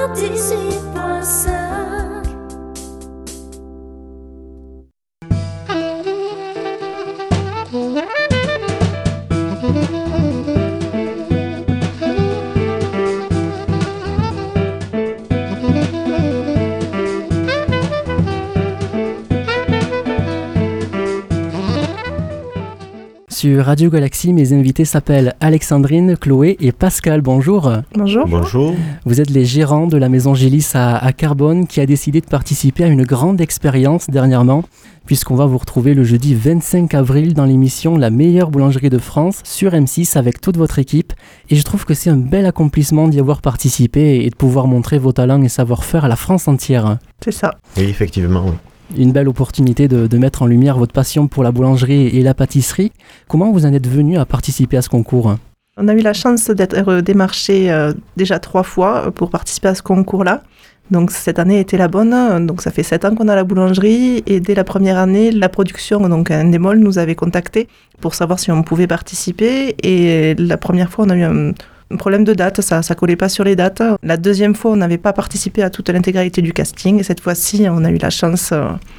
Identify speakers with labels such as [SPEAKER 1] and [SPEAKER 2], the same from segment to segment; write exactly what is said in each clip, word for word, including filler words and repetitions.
[SPEAKER 1] quatre-vingt-dix-huit point cinq.
[SPEAKER 2] Sur Radio Galaxie, mes invités s'appellent Alexandrine, Chloé et Pascal. Bonjour.
[SPEAKER 3] Bonjour.
[SPEAKER 4] Bonjour.
[SPEAKER 2] Vous êtes les gérants de la maison Gélis à, à Carbone qui a décidé de participer à une grande expérience dernièrement, puisqu'on va vous retrouver le jeudi vingt-cinq avril dans l'émission La meilleure boulangerie de France sur M six avec toute votre équipe. Et je trouve que c'est un bel accomplissement d'y avoir participé et de pouvoir montrer vos talents et savoir-faire à la France entière.
[SPEAKER 3] C'est ça.
[SPEAKER 4] Oui, effectivement, oui.
[SPEAKER 2] Une belle opportunité de, de mettre en lumière votre passion pour la boulangerie et la pâtisserie. Comment vous en êtes venu à participer à ce concours ?
[SPEAKER 3] On a eu la chance d'être démarché euh, déjà trois fois pour participer à ce concours-là. Donc cette année était la bonne. Donc ça fait sept ans qu'on a la boulangerie et dès la première année, la production, donc Endemol, nous avait contactés pour savoir si on pouvait participer. Et la première fois, on a eu un Un problème de date, ça ne collait pas sur les dates. La deuxième fois, on n'avait pas participé à toute l'intégralité du casting. Et cette fois-ci, on a eu la chance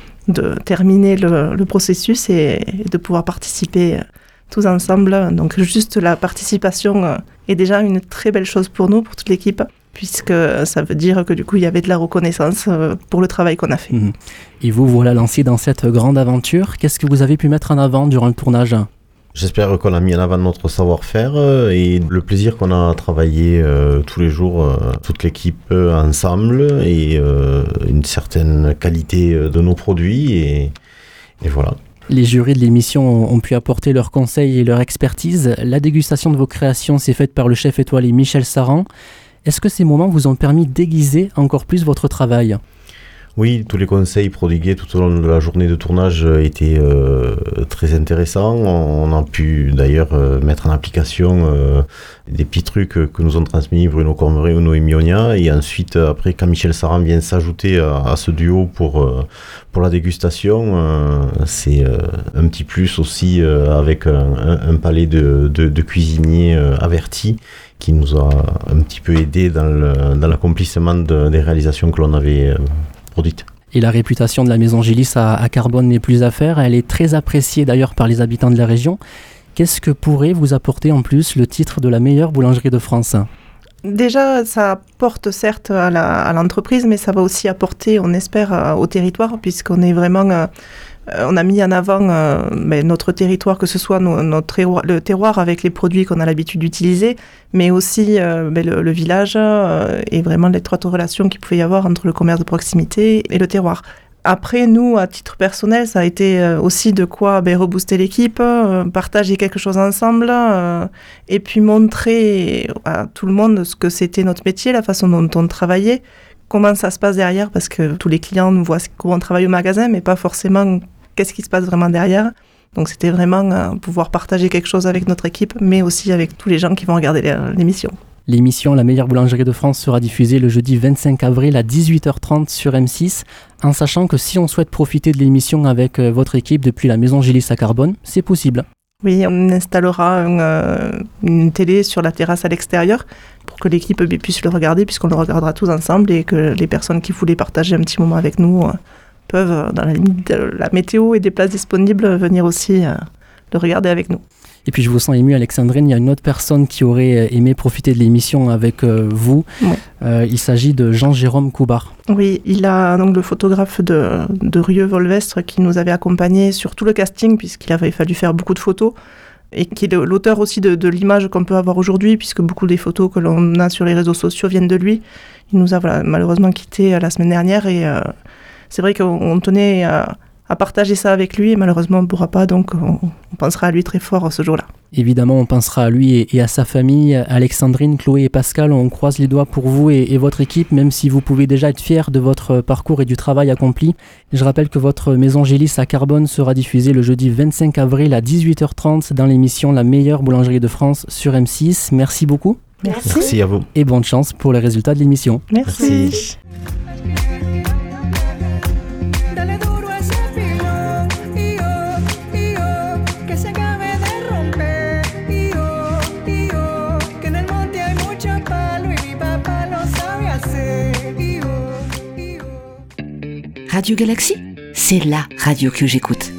[SPEAKER 3] de terminer le, le processus et, et de pouvoir participer tous ensemble. Donc juste la participation est déjà une très belle chose pour nous, pour toute l'équipe, puisque ça veut dire que du coup, il y avait de la reconnaissance pour le travail qu'on a fait.
[SPEAKER 2] Et vous, voilà lancé dans cette grande aventure. Qu'est-ce que vous avez pu mettre en avant durant le tournage ?
[SPEAKER 4] J'espère qu'on a mis en avant notre savoir-faire euh, et le plaisir qu'on a à travailler euh, tous les jours, euh, toute l'équipe euh, ensemble et euh, une certaine qualité euh, de nos produits et, et voilà.
[SPEAKER 2] Les jurys de l'émission ont pu apporter leurs conseils et leur expertise. La dégustation de vos créations s'est faite par le chef étoilé Michel Saran. Est-ce que ces moments vous ont permis d'aiguiser encore plus votre travail ?
[SPEAKER 4] Oui, tous les conseils prodigués tout au long de la journée de tournage étaient euh, très intéressants. On a pu d'ailleurs euh, mettre en application euh, des petits trucs que nous ont transmis Bruno Cormeret ou Noémie Ogna. Et ensuite, après, quand Michel Saran vient s'ajouter à, à ce duo pour, euh, pour la dégustation, euh, c'est euh, un petit plus aussi euh, avec un, un, un palais de, de, de cuisiniers euh, avertis qui nous a un petit peu aidé dans, le, dans l'accomplissement de, des réalisations que l'on avait euh, produites.
[SPEAKER 2] Et la réputation de la maison Gélis à, à Carbone n'est plus à faire. Elle est très appréciée d'ailleurs par les habitants de la région. Qu'est-ce que pourrait vous apporter en plus le titre de la meilleure boulangerie de France ?
[SPEAKER 3] Déjà, ça apporte certes à, la, à l'entreprise, mais ça va aussi apporter, on espère, au territoire, puisqu'on est vraiment... Euh, on a mis en avant euh, ben, notre territoire, que ce soit no, notre terroir, le terroir avec les produits qu'on a l'habitude d'utiliser, mais aussi euh, ben, le, le village euh, et vraiment l'étroite relation qu'il pouvait y avoir entre le commerce de proximité et le terroir. Après, nous, à titre personnel, ça a été euh, aussi de quoi ben, rebooster l'équipe, euh, partager quelque chose ensemble euh, et puis montrer à tout le monde ce que c'était notre métier, la façon dont on travaillait, comment ça se passe derrière, parce que tous les clients nous voient comment on travaille au magasin, mais pas forcément qu'est-ce qui se passe vraiment derrière. Donc c'était vraiment euh, pouvoir partager quelque chose avec notre équipe, mais aussi avec tous les gens qui vont regarder l'émission.
[SPEAKER 2] L'émission La meilleure boulangerie de France sera diffusée le jeudi vingt-cinq avril à dix-huit heures trente sur M six, en sachant que si on souhaite profiter de l'émission avec euh, votre équipe depuis la maison Gélis à Carbone, c'est possible.
[SPEAKER 3] Oui, on installera un, euh, une télé sur la terrasse à l'extérieur pour que l'équipe puisse le regarder, puisqu'on le regardera tous ensemble et que les personnes qui voulaient partager un petit moment avec nous euh, peuvent, dans la limite de la météo et des places disponibles, venir aussi euh, le regarder avec nous.
[SPEAKER 2] Et puis je vous sens ému, Alexandrine, il y a une autre personne qui aurait aimé profiter de l'émission avec euh, vous.
[SPEAKER 3] Oui.
[SPEAKER 2] Euh, il s'agit de Jean-Jérôme Coubard.
[SPEAKER 3] Oui, il a donc le photographe de, de Rieux-Volvestre qui nous avait accompagnés sur tout le casting, puisqu'il avait fallu faire beaucoup de photos, et qui est l'auteur aussi de, de l'image qu'on peut avoir aujourd'hui, puisque beaucoup des photos que l'on a sur les réseaux sociaux viennent de lui. Il nous a voilà, malheureusement quittés la semaine dernière, et euh, c'est vrai qu'on tenait à... à partager ça avec lui, et malheureusement on ne pourra pas, donc on, on pensera à lui très fort ce jour-là.
[SPEAKER 2] Évidemment, on pensera à lui et, et à sa famille. Alexandrine, Chloé et Pascal, on croise les doigts pour vous et, et votre équipe, même si vous pouvez déjà être fiers de votre parcours et du travail accompli. Je rappelle que votre maison Gélis à Carbone sera diffusée le jeudi vingt-cinq avril à dix-huit heures trente dans l'émission La meilleure boulangerie de France sur M six. Merci beaucoup.
[SPEAKER 3] Merci.
[SPEAKER 4] Merci à vous.
[SPEAKER 2] Et bonne chance pour les résultats de l'émission.
[SPEAKER 3] Merci.
[SPEAKER 4] Merci.
[SPEAKER 5] Que en el monte hay mucho palo y mi papá lo sabe hacer. Radio Galaxie, c'est la radio que j'écoute.